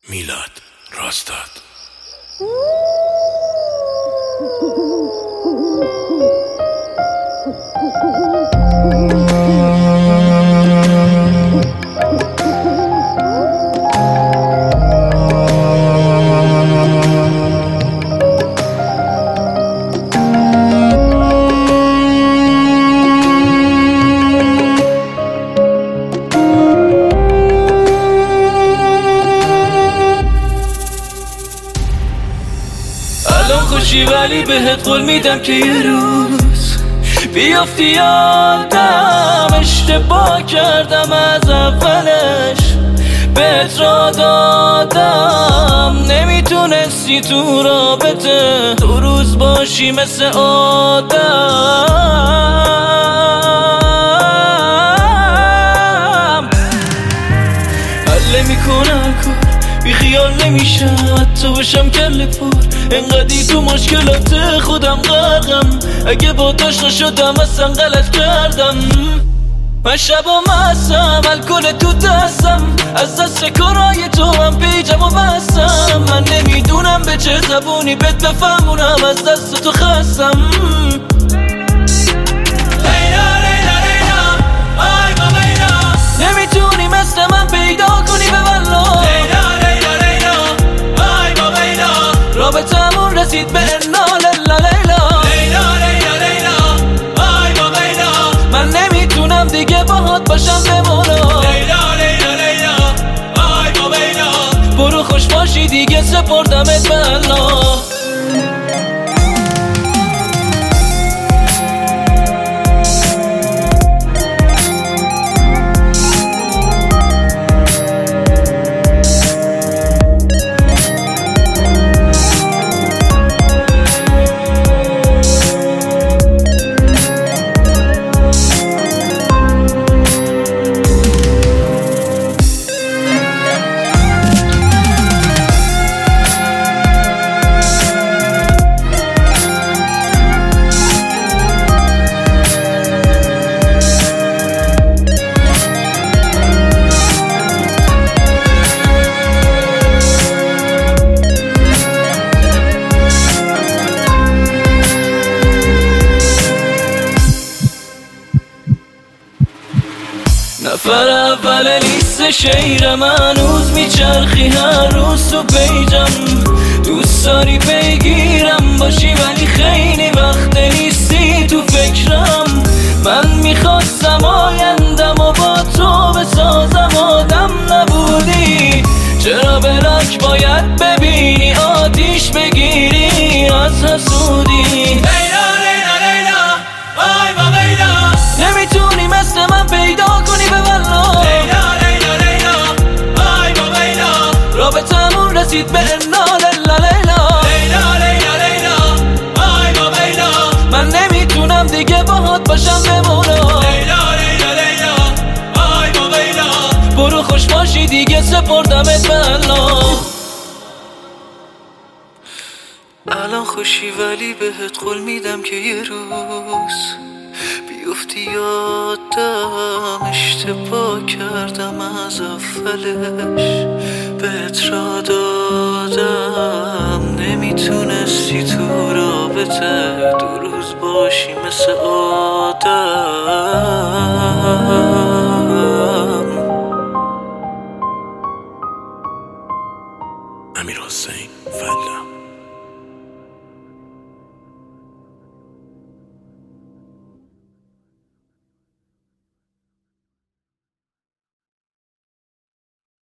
میلاد راستاد. الان خوشی ولی بهت قول میدم که یه روز بیافتی یادم اشتباه کردم از اولش بهت را دادم نمیتونستی تو رابطه دو روز باشی مثل آدم حل میکنم بی خیال نمیشم حتی باشم کل پر انقدی تو مشکلات خودم غرقم اگه با داشت شدم اصلا غلط کردم من شب و مستم الکل تو دستم از دست کارای تو هم پیجم و بستم من نمیدونم به چه زبونی بهت بفهمونم از دست تو خستم نمیتونی مثل من پیدا کنی به والله رابطمون رسید به انا لیلا لیلا من نمیتونم دیگه باهات باشم بمونم برو خوش باشی دیگه سپردمت به الله نفر اول لیست شیرم هنوز میچرخی هر روز تو پیجم دوست داری بگیرم باشی ولی خیلی وقت نیستی تو فکرم من میخواستم آیندم و با تو بسازم آدم نبودی چرا بلاک باید ببینی آتیش بگیری از حسودی نمیتونی مثل من پیدا کنی به والله رابطمون رسید به انا لیلا من نمیتونم دیگه باهات باشم بمونم برو خوش باشی دیگه سپردمت به الله الان خوشی ولی بهت قول میدم که یه روز بیفتی یادم اشتباه کردم از اولش بهت را دادم نمیتونستی تو رابطه دو روز باشی مثل آدم. امیر حسین فلا.